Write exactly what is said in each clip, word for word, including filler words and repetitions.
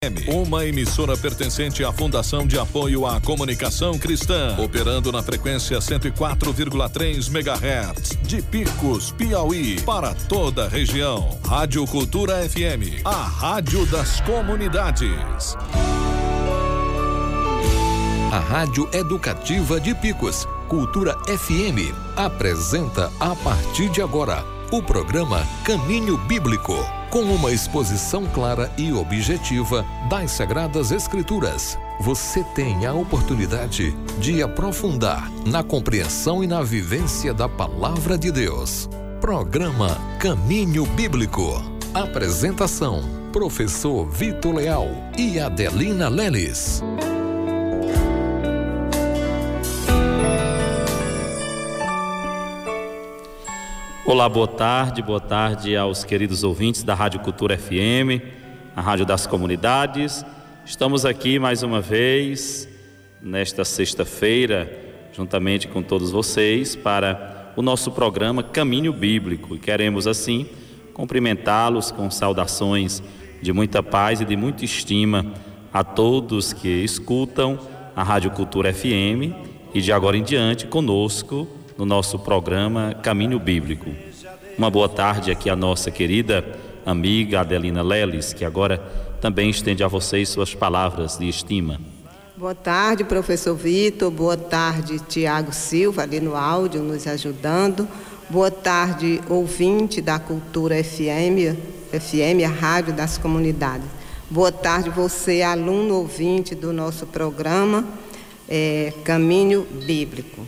Uma emissora pertencente à Fundação de Apoio à Comunicação Cristã, operando na frequência cento e quatro vírgula três megahertz, de Picos, Piauí, para toda a região. Rádio Cultura F M, a rádio das comunidades. A Rádio Educativa de Picos, Cultura F M, apresenta a partir de agora o programa Caminho Bíblico, com uma exposição clara e objetiva das Sagradas Escrituras. Você tem a oportunidade de aprofundar na compreensão e na vivência da Palavra de Deus. Programa Caminho Bíblico. Apresentação: Professor Vitor Leal e Adelina Leles. Olá, boa tarde, boa tarde aos queridos ouvintes da Rádio Cultura F M, a Rádio das Comunidades. Estamos aqui mais uma vez, nesta sexta-feira, juntamente com todos vocês, para o nosso programa Caminho Bíblico. E queremos, assim, cumprimentá-los com saudações de muita paz e de muita estima a todos que escutam a Rádio Cultura F M e de agora em diante conosco no nosso programa Caminho Bíblico. Uma boa tarde aqui à nossa querida amiga Adelina Leles, que agora também estende a vocês suas palavras de estima. Boa tarde, professor Vitor. Boa tarde, Tiago Silva, ali no áudio, nos ajudando. Boa tarde, ouvinte da Cultura F M, F M, a Rádio das Comunidades. Boa tarde, você, aluno ouvinte do nosso programa é, Caminho Bíblico.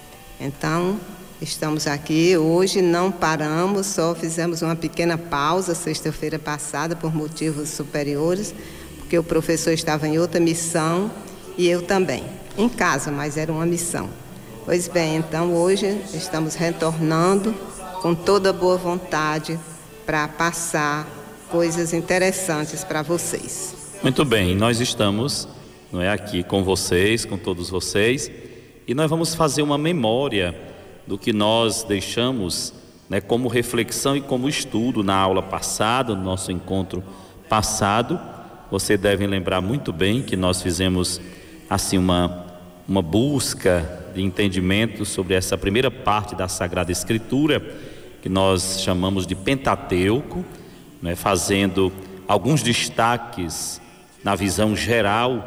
Então, estamos aqui hoje, não paramos, só fizemos uma pequena pausa sexta-feira passada por motivos superiores, porque o professor estava em outra missão e eu também, em casa, mas era uma missão. Pois bem, então hoje estamos retornando com toda boa vontade para passar coisas interessantes para vocês. Muito bem, nós estamos, não é, aqui com vocês, com todos vocês, e nós vamos fazer uma memória do que nós deixamos, né, como reflexão e como estudo na aula passada, no nosso encontro passado. Você deve lembrar muito bem que nós fizemos assim uma, uma busca de entendimento sobre essa primeira parte da Sagrada Escritura, que nós chamamos de Pentateuco, né, fazendo alguns destaques na visão geral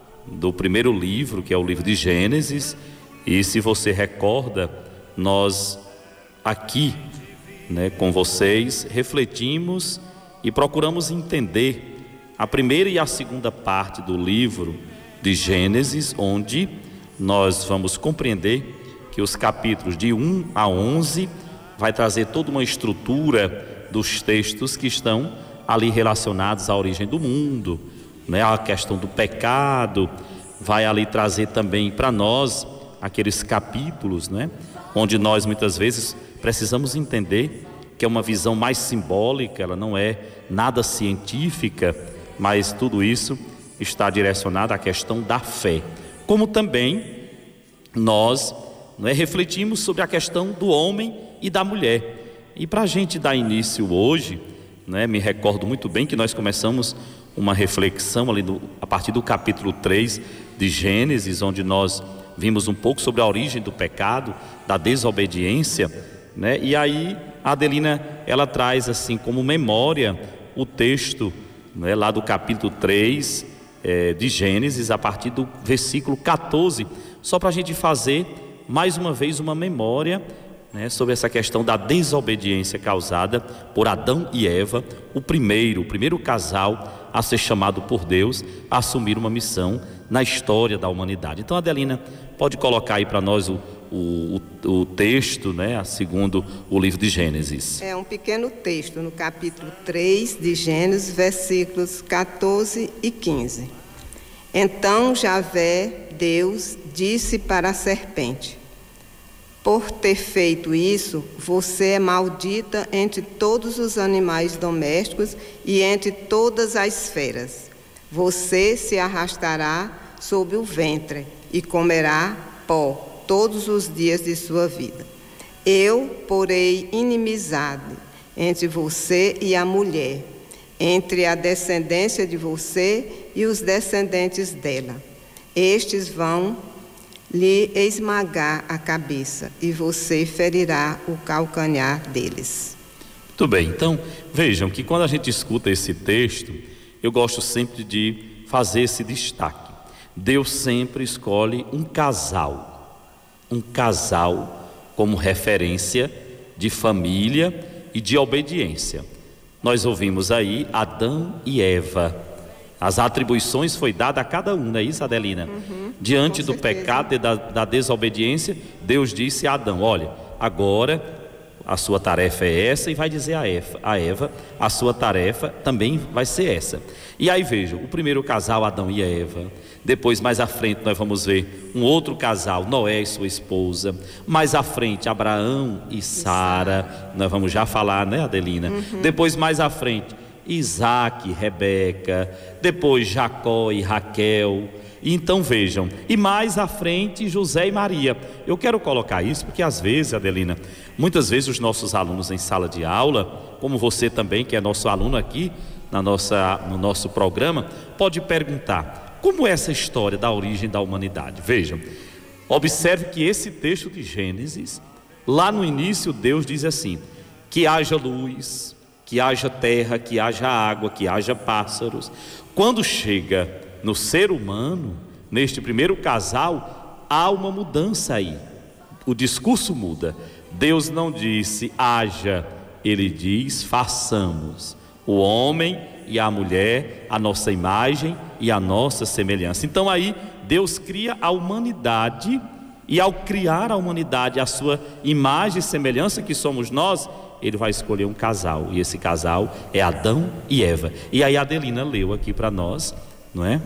do primeiro livro, que é o livro de Gênesis. E se você recorda, nós aqui, né, com vocês, refletimos e procuramos entender a primeira e a segunda parte do livro de Gênesis, onde nós vamos compreender que os capítulos de um a onze vai trazer toda uma estrutura dos textos que estão ali relacionados à origem do mundo, né, a questão do pecado. Vai ali trazer também para nós aqueles capítulos, né, onde nós muitas vezes precisamos entender que é uma visão mais simbólica, ela não é nada científica, mas tudo isso está direcionado à questão da fé. Como também nós, né, refletimos sobre a questão do homem e da mulher. E para a gente dar início hoje, né, me recordo muito bem que nós começamos uma reflexão ali do, a partir do capítulo três de Gênesis, onde nós vimos um pouco sobre a origem do pecado, da desobediência, né? E aí a Adelina, ela traz assim como memória o texto, né, lá do capítulo três é, de Gênesis, a partir do versículo catorze, só para a gente fazer mais uma vez uma memória, né, sobre essa questão da desobediência causada por Adão e Eva, o primeiro, o primeiro casal a ser chamado por Deus a assumir uma missão na história da humanidade. Então, Adelina, pode colocar aí para nós o, o, o texto, né, segundo o livro de Gênesis. É um pequeno texto no capítulo três de Gênesis, versículos catorze e quinze. Então Javé, Deus, disse para a serpente: por ter feito isso, você é maldita entre todos os animais domésticos e entre todas as feras. Você se arrastará sob o ventre e comerá pó todos os dias de sua vida. Eu porei inimizade entre você e a mulher, entre a descendência de você e os descendentes dela. Estes vão lhe esmagar a cabeça e você ferirá o calcanhar deles. Muito bem, então vejam que quando a gente escuta esse texto, eu gosto sempre de fazer esse destaque. Deus sempre escolhe um casal, um casal como referência de família e de obediência. Nós ouvimos aí Adão e Eva. As atribuições foi dada a cada um, não é isso, Adelina? Uhum, Diante do pecado e da, da desobediência, Deus disse a Adão: olha, agora a sua tarefa é essa, e vai dizer a Eva, a Eva, a sua tarefa também vai ser essa. E aí vejam, o primeiro casal, Adão e Eva. Depois, mais à frente, nós vamos ver um outro casal, Noé e sua esposa. Mais à frente, Abraão e Sara. Nós vamos já falar, né, Adelina? Uhum. Depois, mais à frente, Isaac e Rebeca. Depois, Jacó e Raquel. Então vejam, e mais à frente José e Maria. Eu quero colocar isso porque às vezes, Adelina, muitas vezes os nossos alunos em sala de aula, como você também, que é nosso aluno aqui na nossa, no nosso programa, pode perguntar: como é essa história da origem da humanidade? Vejam, observe que esse texto de Gênesis, lá no início Deus diz assim: que haja luz, que haja terra, que haja água, que haja pássaros. Quando chega no ser humano, neste primeiro casal, há uma mudança aí. O discurso muda. Deus não disse haja, Ele diz façamos. O homem e a mulher, a nossa imagem e a nossa semelhança. Então aí Deus cria a humanidade, e ao criar a humanidade, a sua imagem e semelhança, que somos nós, Ele vai escolher um casal, e esse casal é Adão e Eva. E aí a Adelina leu aqui para nós, não é?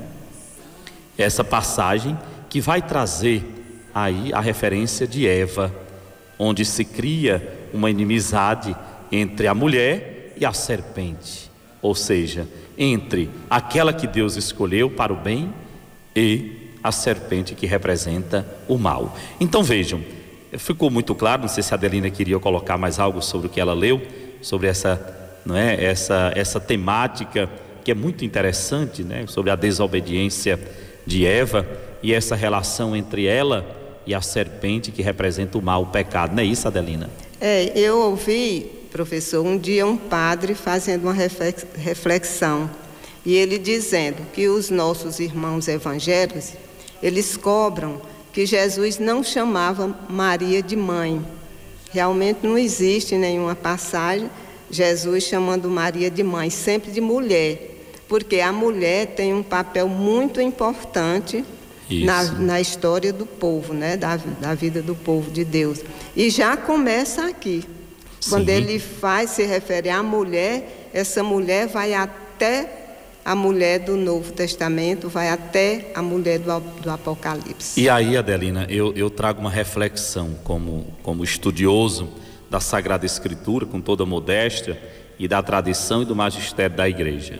Essa passagem que vai trazer aí a referência de Eva, onde se cria uma inimizade entre a mulher e a serpente, ou seja, entre aquela que Deus escolheu para o bem e a serpente que representa o mal. Então vejam, ficou muito claro. Não sei se a Adelina queria colocar mais algo sobre o que ela leu, sobre essa, não é, essa, essa temática que é muito interessante, né, sobre a desobediência de Eva e essa relação entre ela e a serpente que representa o mal, o pecado. Não é isso, Adelina? É, eu ouvi, professor, um dia um padre fazendo uma reflexão, e ele dizendo que os nossos irmãos evangélicos, eles cobram que Jesus não chamava Maria de mãe. Realmente não existe nenhuma passagem Jesus chamando Maria de mãe, sempre de mulher, porque a mulher tem um papel muito importante na, na história do povo, né? da, da vida do povo de Deus. E já começa aqui. Sim. Quando ele faz, se refere à mulher, essa mulher vai até a mulher do Novo Testamento, vai até a mulher do, do Apocalipse. E aí, Adelina, eu, eu trago uma reflexão como, como estudioso da Sagrada Escritura, com toda a modéstia, e da tradição e do magistério da igreja.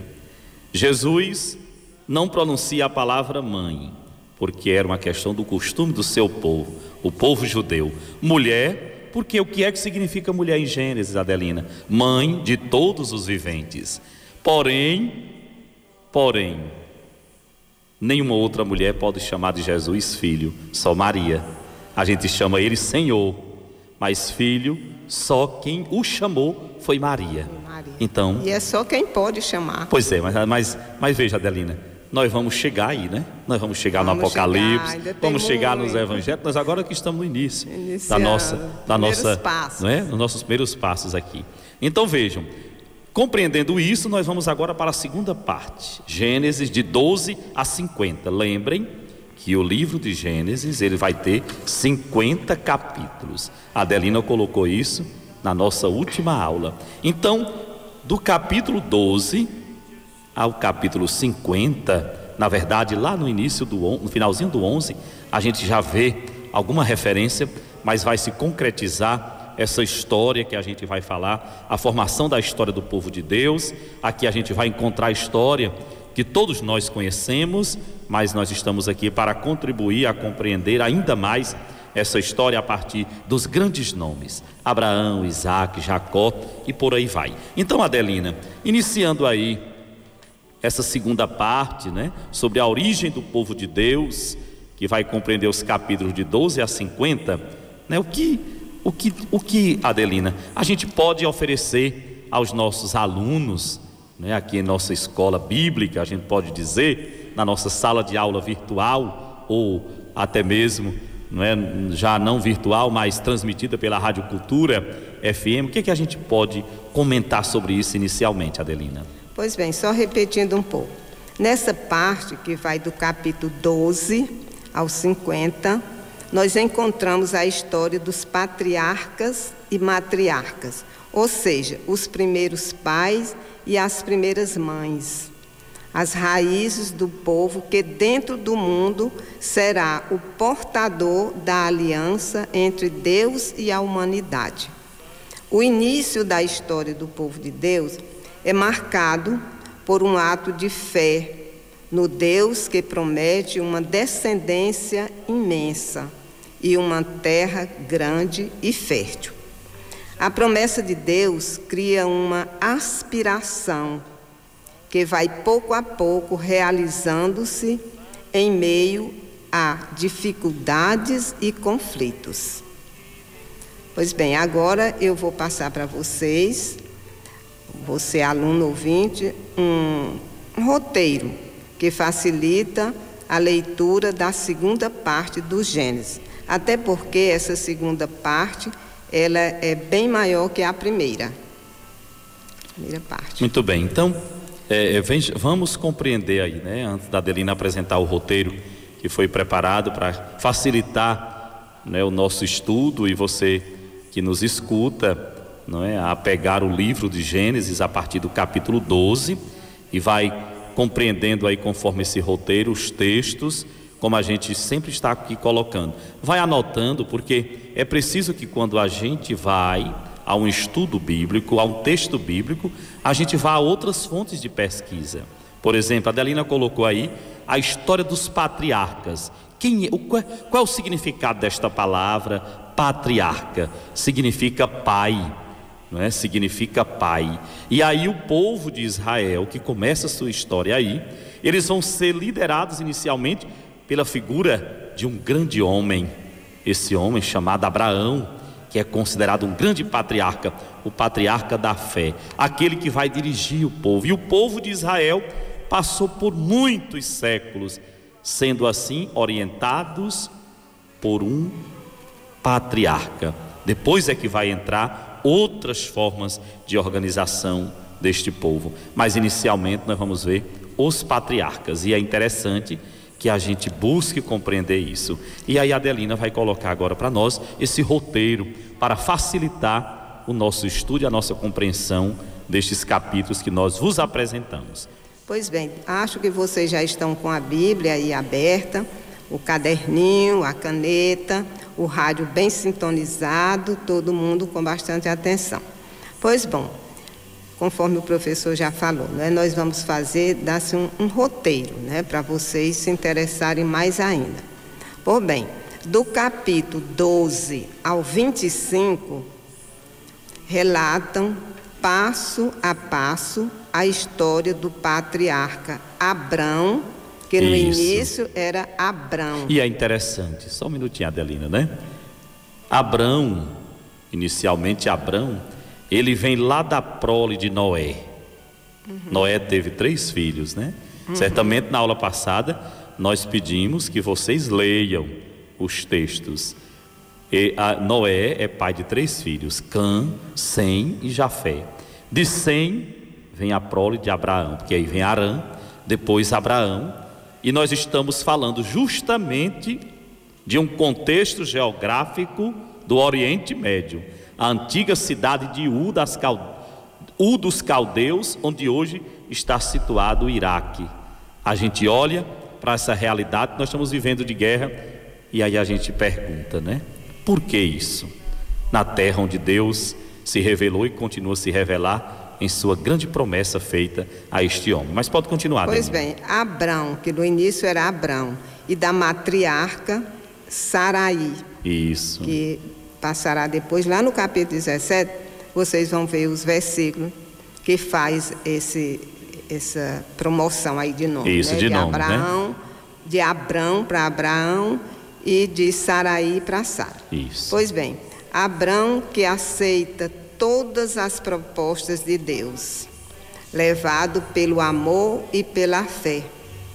Jesus não pronuncia a palavra mãe, porque era uma questão do costume do seu povo, o povo judeu. Mulher, porque o que é que significa mulher em Gênesis, Adelina? Mãe de todos os viventes. Porém, porém, nenhuma outra mulher pode chamar de Jesus filho, só Maria. A gente chama ele Senhor, mas filho, só quem o chamou foi Maria. Maria. Então, e é só quem pode chamar. Pois é, mas, mas, mas veja, Adelina, nós vamos chegar aí, né? Nós vamos chegar vamos no Apocalipse, chegar, vamos chegar muito. Nos Evangelhos. Nós agora que estamos no início Iniciando, da nossa, da nossa, passos. Não é? Nos nossos primeiros passos aqui. Então vejam, compreendendo isso, nós vamos agora para a segunda parte, Gênesis de doze a cinquenta. Lembrem que o livro de Gênesis, ele vai ter cinquenta capítulos. A Adelina colocou isso na nossa última aula. Então, do capítulo doze ao capítulo cinquenta, na verdade, lá no início do no finalzinho do onze, a gente já vê alguma referência, mas vai se concretizar essa história que a gente vai falar, a formação da história do povo de Deus. Aqui a gente vai encontrar a história que todos nós conhecemos, mas nós estamos aqui para contribuir a compreender ainda mais essa história a partir dos grandes nomes, Abraão, Isaac, Jacó e por aí vai. Então, Adelina, iniciando aí essa segunda parte, né, sobre a origem do povo de Deus, que vai compreender os capítulos de doze a cinquenta, né, o que, o que, o que, Adelina, a gente pode oferecer aos nossos alunos, né, aqui em nossa escola bíblica, a gente pode dizer, na nossa sala de aula virtual, ou até mesmo, não é, já não virtual, mas transmitida pela Rádio Cultura F M, o que, é que a gente pode comentar sobre isso inicialmente, Adelina? Pois bem, só repetindo um pouco. Nessa parte que vai do capítulo doze ao cinquenta, nós encontramos a história dos patriarcas e matriarcas, ou seja, os primeiros pais e as primeiras mães, as raízes do povo que dentro do mundo será o portador da aliança entre Deus e a humanidade. O início da história do povo de Deus é marcado por um ato de fé no Deus que promete uma descendência imensa e uma terra grande e fértil. A promessa de Deus cria uma aspiração que vai pouco a pouco realizando-se em meio a dificuldades e conflitos. Pois bem, agora eu vou passar para vocês, você aluno ouvinte, um, um roteiro que facilita a leitura da segunda parte do Gênesis. Até porque essa segunda parte, ela é bem maior que a primeira. Primeira parte. Muito bem, então é, vem, vamos compreender aí, né, antes da Adelina apresentar o roteiro que foi preparado para facilitar, né, o nosso estudo, e você que nos escuta, não é, a pegar o livro de Gênesis a partir do capítulo doze e vai compreendendo aí conforme esse roteiro os textos, como a gente sempre está aqui colocando. Vai anotando, porque é preciso que quando a gente vai a um estudo bíblico, a um texto bíblico, a gente vá a outras fontes de pesquisa. Por exemplo, a Adelina colocou aí a história dos patriarcas. Quem é, o, qual, qual é o significado desta palavra patriarca? Significa pai, não é? Significa pai. E aí o povo de Israel, que começa a sua história aí, eles vão ser liderados inicialmente pela figura de um grande homem, esse homem chamado Abraão, que é considerado um grande patriarca, o patriarca da fé, aquele que vai dirigir o povo. E o povo de Israel passou por muitos séculos, sendo assim orientados por um patriarca. Depois é que vai entrar outras formas de organização deste povo, mas inicialmente nós vamos ver os patriarcas, e é interessante que a gente busque compreender isso. E aí a Adelina vai colocar agora para nós esse roteiro para facilitar o nosso estudo e a nossa compreensão destes capítulos que nós vos apresentamos. Pois bem, acho que vocês já estão com a Bíblia aí aberta, o caderninho, a caneta, o rádio bem sintonizado, todo mundo com bastante atenção. Pois bom, conforme o professor já falou, né, nós vamos fazer, dar-se um, um roteiro, né, para vocês se interessarem mais ainda. Por bem, do capítulo doze ao vinte e cinco, relatam passo a passo a história do patriarca Abrão, que no Isso. início era Abrão. E é interessante, só um minutinho, Adelina, né? Abrão, inicialmente Abrão, ele vem lá da prole de Noé. Uhum. Noé teve três filhos, né? Uhum. Certamente na aula passada nós pedimos que vocês leiam os textos. E a Noé é pai de três filhos, Cã, Sem e Jafé. De Sem vem a prole de Abraão, porque aí vem Arã, depois Abraão. E nós estamos falando justamente de um contexto geográfico do Oriente Médio, a antiga cidade de Ur, das Cal... Ur dos Caldeus, onde hoje está situado o Iraque. A gente olha para essa realidade, nós estamos vivendo de guerra, e aí a gente pergunta, né? Por que isso? Na terra onde Deus se revelou e continua a se revelar em sua grande promessa feita a este homem. Mas pode continuar, Pois Daniel. bem, Abrão, que no início era Abrão, e da matriarca Sarai. Isso. Que passará depois, lá no capítulo dezessete, vocês vão ver os versículos que faz esse, essa promoção aí de nome. Isso, né? de, de nome, Abraão, né? De Abrão para Abraão e de Saraí para Sara. Isso. Pois bem, Abrão que aceita todas as propostas de Deus, levado pelo amor e pela fé.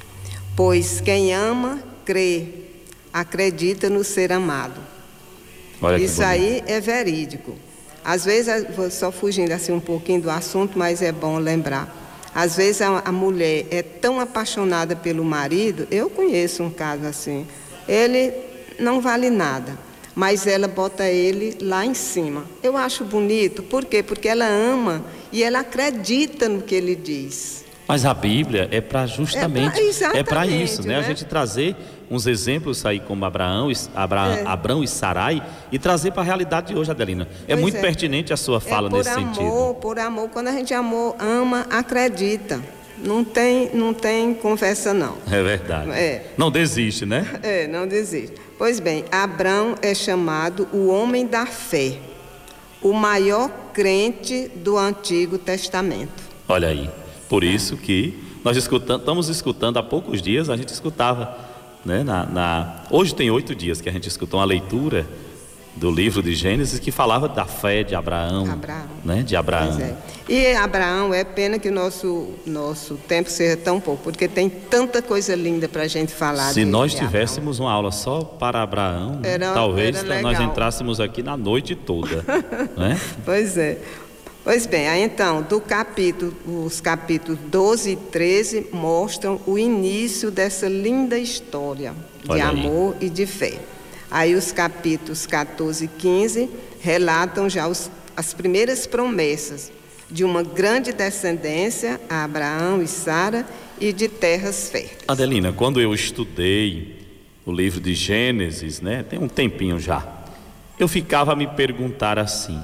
Pois quem ama, crê, acredita no ser amado. Olha Isso aí é verídico. Às vezes, vou só fugindo assim um pouquinho do assunto, mas é bom lembrar. Às vezes a, a mulher é tão apaixonada pelo marido, eu conheço um caso assim, ele não vale nada, mas ela bota ele lá em cima. Eu acho bonito, por quê? Porque ela ama e ela acredita no que ele diz. Mas a Bíblia é para justamente, é para isso, né? né? A gente trazer uns exemplos aí como Abraão, Abra, é. Abrão e Sarai e trazer para a realidade de hoje, Adelina. É pois muito é. pertinente a sua fala é por nesse amor, sentido. Por amor, quando a gente amor, ama, acredita. Não tem, não tem conversa não. É verdade. É. Não desiste, né? É, não desiste. Pois bem, Abrão é chamado o homem da fé, o maior crente do Antigo Testamento. Olha aí. Por isso que nós escutamos, estamos escutando há poucos dias, a gente escutava, né, na, na, hoje tem oito dias que a gente escutou uma leitura do livro de Gênesis que falava da fé de Abraão, Abraão. Né, de Abraão. Pois é. E Abraão, é pena que o nosso, nosso tempo seja tão pouco, porque tem tanta coisa linda para a gente falar. Se de, nós de tivéssemos uma aula só para Abraão, era, talvez era nós entrássemos aqui na noite toda. Né? Pois é. Pois bem, aí então, do capítulo, os capítulos doze e treze mostram o início dessa linda história de Olha amor aí. e de fé. Aí os capítulos catorze e quinze relatam já os, as primeiras promessas de uma grande descendência a Abraão e Sara e de terras férteis. Adelina, quando eu estudei o livro de Gênesis, né, tem um tempinho já, eu ficava a me perguntar assim: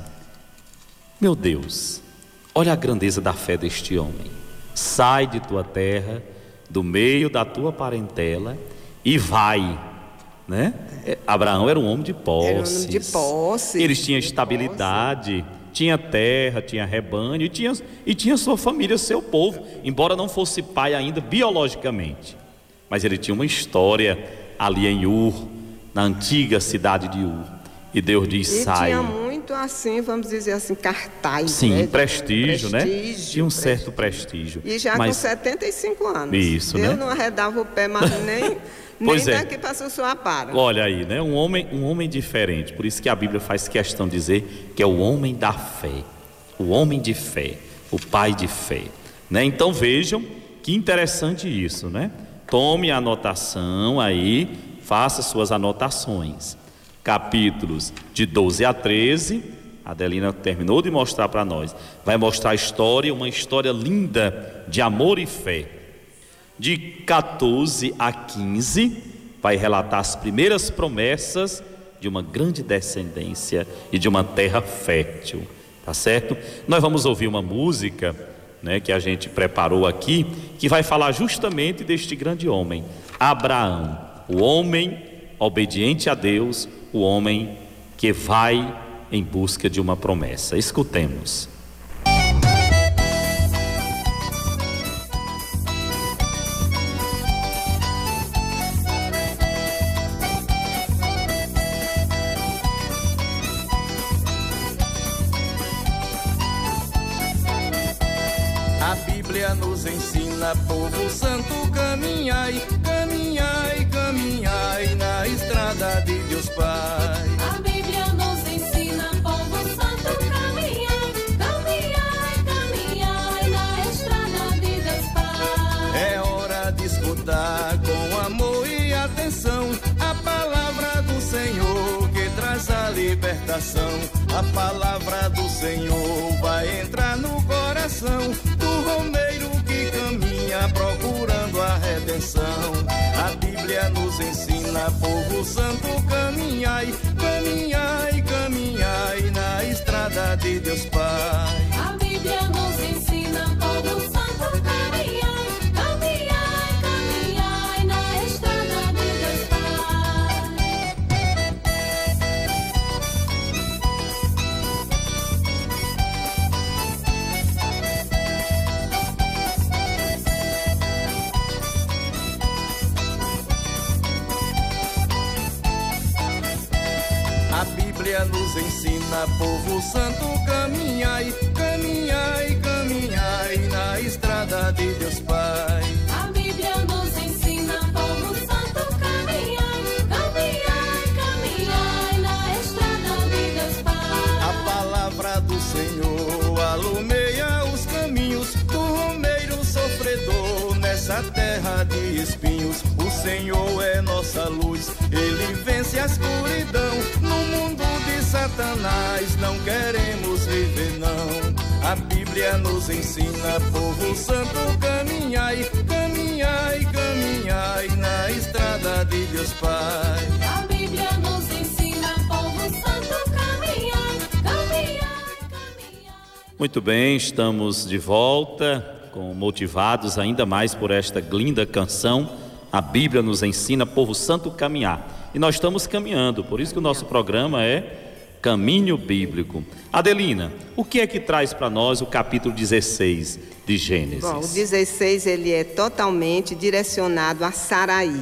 meu Deus, olha a grandeza da fé deste homem. Sai de tua terra, do meio da tua parentela e vai, né? É. Abraão era um homem de posses. Era um homem de posses. Eles tinham estabilidade, posse. Tinha terra, tinha rebanho e tinha, e tinha sua família, seu povo, embora não fosse pai ainda biologicamente. Mas ele tinha uma história ali em Ur, na antiga cidade de Ur. E Deus diz: e sai. Tinha muito assim, vamos dizer assim, cartaz. Sim, né? prestígio, prestígio, né? Tinha um prestígio. certo prestígio. E já mas... com setenta e cinco anos. Isso, eu né? não arredava o pé, mas nem, pois nem é. daqui para Sussuapara. Olha aí, né? Um homem, um homem diferente. Por isso que a Bíblia faz questão de dizer que é o homem da fé. O homem de fé, o pai de fé, né? Então vejam que interessante isso, né? Tome a anotação aí, faça suas anotações. Capítulos de doze a treze, a Adelina terminou de mostrar para nós. Vai mostrar a história, uma história linda de amor e fé. De catorze a quinze, vai relatar as primeiras promessas de uma grande descendência e de uma terra fértil. Tá certo? Nós vamos ouvir uma música, né, que a gente preparou aqui, que vai falar justamente deste grande homem, Abraão, o homem obediente a Deus, o homem que vai em busca de uma promessa. Escutemos. A Bíblia nos ensina, povo santo, caminhai, caminhai, caminhai na estrada de Deus Pai. A Bíblia nos ensina, povo santo, caminhai, caminhai, caminhai na estrada de Deus Pai. É hora de escutar com amor e atenção a palavra do Senhor que traz a libertação. A palavra do Senhor vai entrar no coração do romeiro que caminha procurando a redenção. A Bíblia nos ensina, povo santo, caminhai, caminhai, caminhai na estrada de Deus Pai. A Bíblia nos ensina, povo santo, caminhai, caminhai, caminhai na estrada de Deus Pai. Bíblia nos ensina, povo santo, caminhai, caminhai, caminhai na estrada de Deus Pai. A Bíblia nos ensina, povo santo, caminhai, caminhai, caminhai na estrada de Deus Pai. A palavra do Senhor alumeia os caminhos do romeiro sofredor nessa terra de espinhos. O Senhor é nossa luz, Ele vence a escuridão. No mundo de Satanás não queremos viver não. A Bíblia nos ensina, povo santo, caminhai, caminhai, caminhai na estrada de Deus Pai. A Bíblia nos ensina, povo santo, caminhai, caminhai, caminhai. Muito bem, estamos de volta, com, motivados ainda mais por esta linda canção. A Bíblia nos ensina, povo santo, caminhar. E nós estamos caminhando, por isso que o nosso programa é Caminho Bíblico. Adelina, o que é que traz para nós o capítulo dezesseis de Gênesis? Bom, o dezesseis ele é totalmente direcionado a Saraí,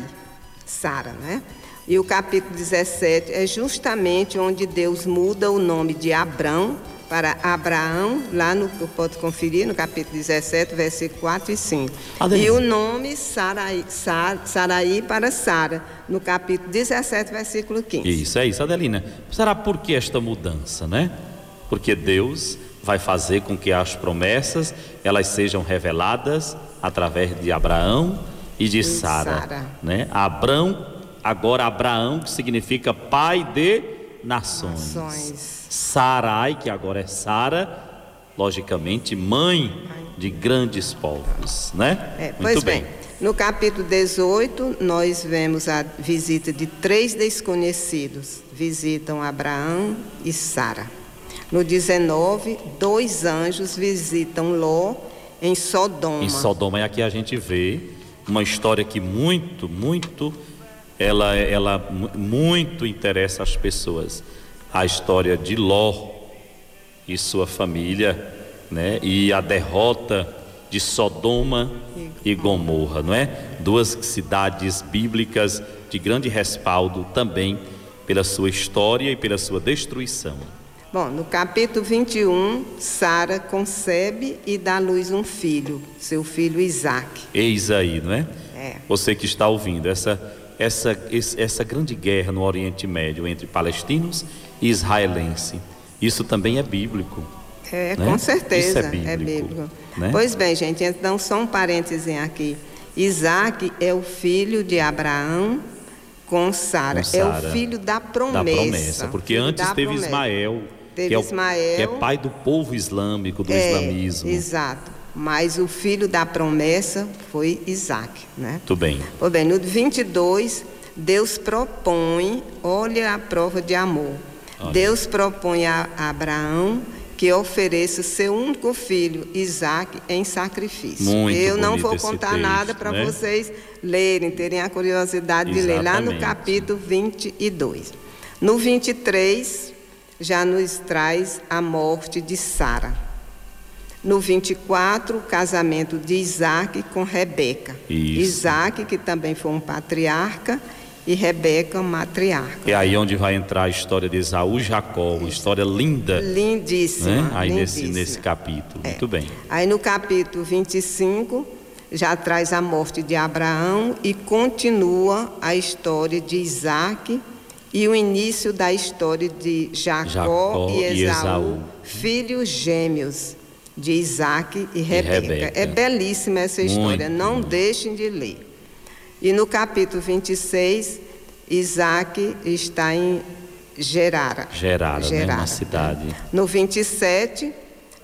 Sara, né? E o capítulo dezessete é justamente onde Deus muda o nome de Abrão para Abraão, lá no, pode conferir, no capítulo dezessete, versículo quatro e cinco. Adelina. E o nome Saraí, Sar, Saraí para Sara, no capítulo dezessete, versículo quinze. Isso, é isso, Adelina. Será por que esta mudança, né? Porque Deus vai fazer com que as promessas, elas sejam reveladas através de Abraão e de Sara, Sara. né? Abrão, agora Abraão, que significa pai de nações. Nações. Sarai, que agora é Sara, logicamente mãe de grandes povos, né? É, Muito pois bem. bem, no capítulo dezoito, nós vemos a visita de três desconhecidos. Visitam Abraão e Sara. No dezenove, dois anjos visitam Ló em Sodoma. Em Sodoma, e aqui a gente vê uma história que muito, muito, ela, ela muito interessa as pessoas. A história de Ló e sua família, né? E a derrota de Sodoma e Gomorra, não é? Duas cidades bíblicas de grande respaldo também pela sua história e pela sua destruição. Bom, no capítulo vinte e um, Sara concebe e dá à luz um filho, seu filho Isaque. Eis aí, não é? É. Você que está ouvindo essa, essa, essa grande guerra no Oriente Médio entre palestinos e israelenses, isso também é bíblico. É, né? com certeza, Isso é bíblico, é bíblico. né? Pois bem, gente, então só um parênteses aqui. Isaque é o filho de Abraão com Sara, Com Sara. é o filho da promessa. Da promessa, porque filho antes da teve promessa. Ismael, Teve que é, o, Ismael, que é pai do povo islâmico, do é, islamismo. Exato, mas o filho da promessa foi Isaque, né? Tudo bem. Pois bem, no vinte e dois, Deus propõe, olha a prova de amor. Olha. Deus propõe a Abraão que ofereça seu único filho, Isaque, em sacrifício. Muito Eu não bonito vou esse contar texto, nada para né? vocês lerem, terem a curiosidade de ler, lá no Exatamente. capítulo vinte e dois. No vinte e três, já nos traz a morte de Sara. No vinte e quatro, o casamento de Isaque com Rebeca. Isso. Isaque, que também foi um patriarca, e Rebeca, matriarca. É aí onde vai entrar a história de Esaú e Jacó, uma história linda, Lindíssima. né? Aí nesse, lindíssima. nesse capítulo. É. Muito bem. Aí no capítulo vinte e cinco, já traz a morte de Abraão e continua a história de Isaque e o início da história de Jacó, Jacó e, e Esaú, Esaú. filhos gêmeos de Isaque e Rebeca. Rebeca. É belíssima essa história, Muito, não muito. deixem de ler. E no capítulo vinte e seis, Isaque está em Gerara. Gerara, né? Uma cidade. No vinte e sete,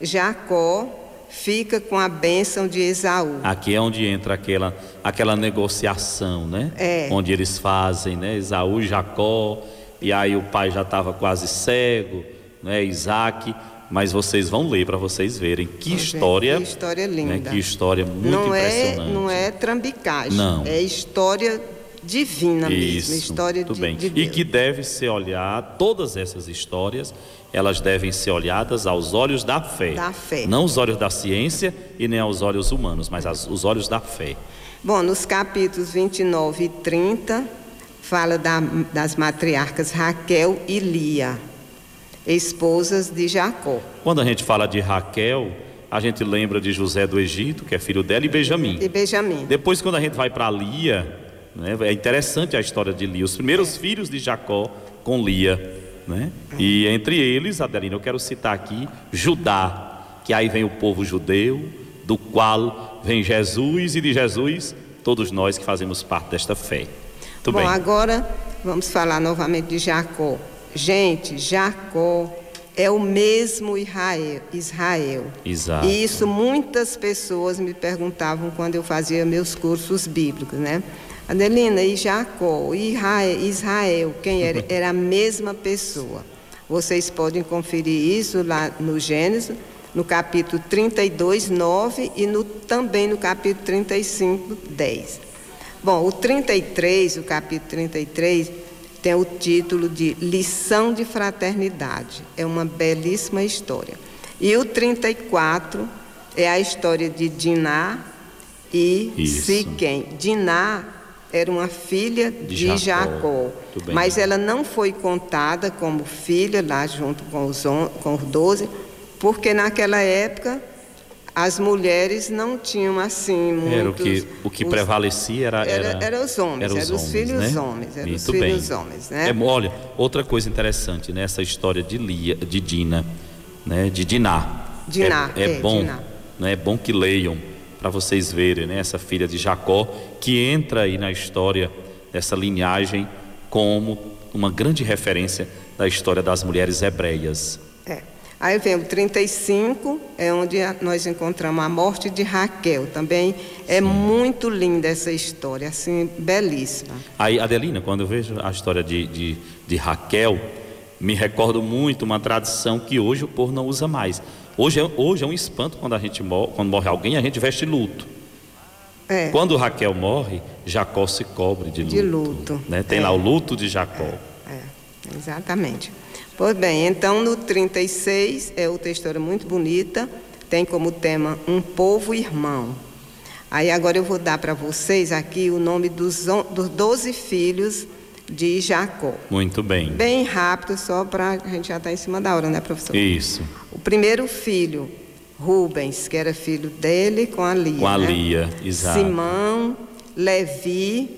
Jacó fica com a bênção de Esaú. Aqui é onde entra aquela, aquela negociação, né? É. Onde eles fazem, né? Esaú e Jacó, e aí o pai já estava quase cego, né? Isaac, mas vocês vão ler para vocês verem que Pois é, história, que história linda. né? Que história muito não é, impressionante. não é trambicagem, Não. é história divina mesmo, Isso, história muito de, bem. de E Deus. que deve ser olhar, todas essas histórias, elas devem ser olhadas aos olhos da fé. Da fé. Não os olhos da ciência e nem aos olhos humanos, mas as, os olhos da fé. Bom, nos capítulos vinte e nove e trinta, fala da, das matriarcas Raquel e Lia. esposas de Jacó. Quando a gente fala de Raquel, a gente lembra de José do Egito, que é filho dela, e Benjamim. E Benjamim. Depois, quando a gente vai para Lia, né, é interessante a história de Lia, os primeiros é. filhos de Jacó com Lia, né? É. E entre eles, Adelina, eu quero citar aqui Judá, que aí vem o povo judeu, do qual vem Jesus, e de Jesus todos nós que fazemos parte desta fé. Muito Bom, bem. agora vamos falar novamente de Jacó. Gente, Jacó é o mesmo Israel. Israel. Exato. E isso muitas pessoas me perguntavam quando eu fazia meus cursos bíblicos, né? Adelina, e Jacó, e Israel, Israel, quem era? Era a mesma pessoa. Vocês podem conferir isso lá no Gênesis, no capítulo trinta e dois, nove e no, também no capítulo trinta e cinco, dez. Bom, o trinta e três, o capítulo trinta e três, tem o título de Lição de Fraternidade. É uma belíssima história. E o trinta e quatro é a história de Diná e Isso. Siquém. Diná era uma filha de, de Jacó, Jacó mas ela não foi contada como filha lá junto com os, on, com os doze, porque naquela época as mulheres não tinham assim muitos... Era o que, o que os, prevalecia era, era, era, era os homens, eram os, os filhos né? homens, eram Muito os filhos bem. homens, né? É, olha, outra coisa interessante nessa história de Lia, de Dina, né? De Diná. Diná, é, é, é bom, Diná. Né? É bom que leiam para vocês verem, né? Essa filha de Jacó que entra aí na história dessa linhagem como uma grande referência da história das mulheres hebreias. É. Aí vem o trinta e cinco, é onde nós encontramos a morte de Raquel. Também é Sim. muito linda essa história, assim, belíssima. Aí, Adelina, quando eu vejo a história de, de, de Raquel, me recordo muito uma tradição que hoje o povo não usa mais. Hoje é, hoje é um espanto quando a gente morre, quando morre alguém, a gente veste luto. É. Quando Raquel morre, Jacó se cobre de luto. De luto. Né? Tem é. lá o luto de Jacó. É, é. Exatamente. Pois bem, então no trinta e seis é outra história muito bonita, tem como tema um povo irmão. Aí agora eu vou dar para vocês aqui o nome dos, dos doze filhos de Jacó. Muito bem. Bem rápido, só para a gente já estar em cima da hora, né, professor? Isso. O primeiro filho, Rubens, que era filho dele com a Lia. Com a né? Lia, exato. Simão, Levi,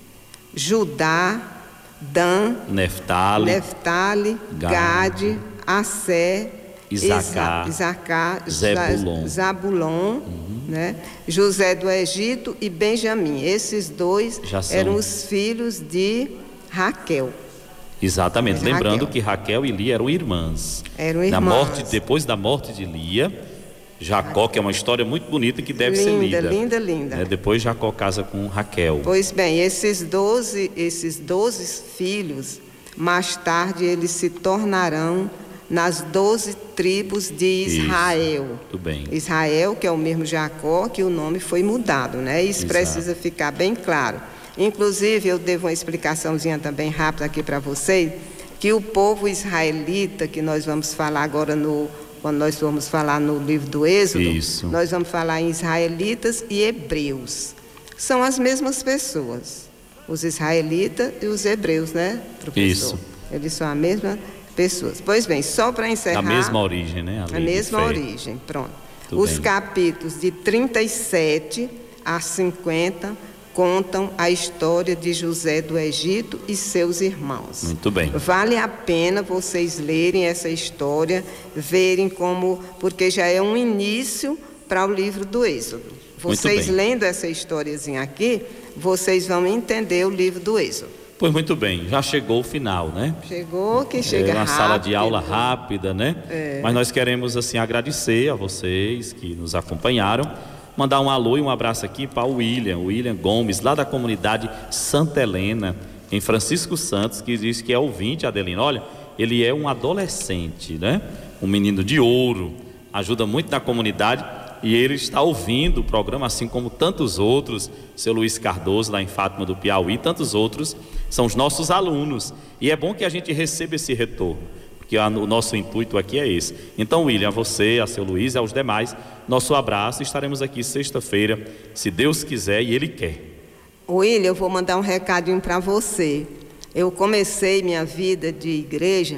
Judá, Dan, Neftali, Neftali Gade, Assé, Isacar, Isacar Zebulon, Zabulon, uhum. né? José do Egito e Benjamim. Esses dois são... eram os filhos de Raquel. Exatamente. De Lembrando Raquel. que Raquel e Lia eram irmãs. Eram irmãs. Na morte, depois da morte de Lia, Jacó, que é uma história muito bonita que deve linda, ser lida. Linda, linda, é, Depois Jacó casa com Raquel. Pois bem, esses doze, esses doze filhos, mais tarde eles se tornarão nas doze tribos de Israel. Isso, muito bem. Israel, que é o mesmo Jacó, que o nome foi mudado, né? Isso Exato. Precisa ficar bem claro. Inclusive, eu devo uma explicaçãozinha também rápida aqui para vocês, que o povo israelita, que nós vamos falar agora no... Quando nós formos falar no livro do Êxodo, Isso. nós vamos falar em israelitas e hebreus. São as mesmas pessoas, os israelitas e os hebreus, né, professor? Isso. Eles são a mesma pessoa. Pois bem, só para encerrar... A mesma origem, né? A, a mesma origem, pronto. Tudo os bem. capítulos de trinta e sete a cinquenta contam a história de José do Egito e seus irmãos. Muito bem. Vale a pena vocês lerem essa história, verem como, porque já é um início para o livro do Êxodo. Vocês lendo essa historiazinha aqui, vocês vão entender o livro do Êxodo. Pois muito bem, já chegou o final, né? Chegou, que chega é uma rápido. sala de aula rápida, né? É. Mas nós queremos assim agradecer a vocês que nos acompanharam. Mandar um alô e um abraço aqui para o William, o William Gomes, lá da comunidade Santa Helena, em Francisco Santos, que diz que é ouvinte, Adelina. Olha, ele é um adolescente, né? Um menino de ouro, ajuda muito na comunidade e ele está ouvindo o programa, assim como tantos outros, seu Luiz Cardoso, lá em Fátima do Piauí, tantos outros, são os nossos alunos. E é bom que a gente receba esse retorno, porque a, o nosso intuito aqui é esse. Então, William, a você, a seu Luiz e aos demais, nosso abraço. Estaremos aqui sexta-feira, se Deus quiser e Ele quer. William, eu vou mandar um recadinho para você. Eu comecei minha vida de igreja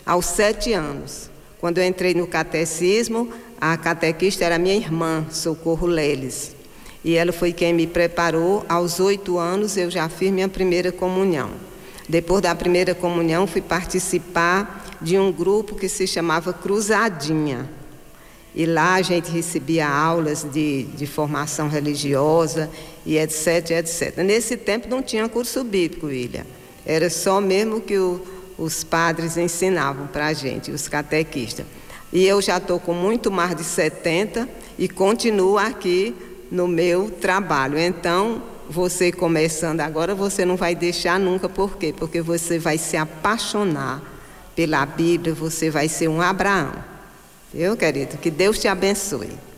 aos sete anos. Quando eu entrei no catecismo, a catequista era minha irmã, Socorro Leles. E ela foi quem me preparou. Aos oito anos eu já fiz minha primeira comunhão. Depois da primeira comunhão, fui participar de um grupo que se chamava Cruzadinha. E lá a gente recebia aulas de, de formação religiosa e etc, etcétera. Nesse tempo não tinha curso bíblico, William. Era só mesmo que o, os padres ensinavam para a gente, os catequistas. E eu já estou com muito mais de setenta e continuo aqui no meu trabalho. Então, você começando agora, você não vai deixar nunca. Por quê? Porque você vai se apaixonar pela Bíblia, você vai ser um Abraão. Eu, querido, que Deus te abençoe.